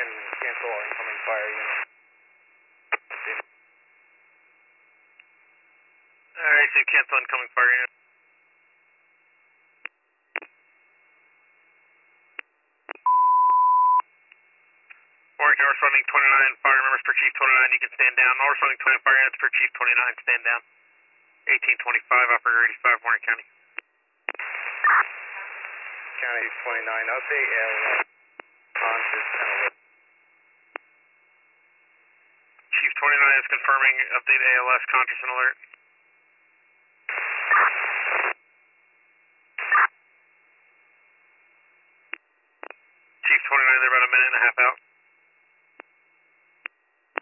can cancel all incoming fire units. Alright, so cancel incoming fire unit. Orange, North running 29 fire members per Chief 29, you can stand down. North running 20 fire units per Chief 29, stand down. 1825, Operator 85, Warren County. County 29, update ALS. Conscious 1011. Chief 29 is confirming update ALS, conscious and alert.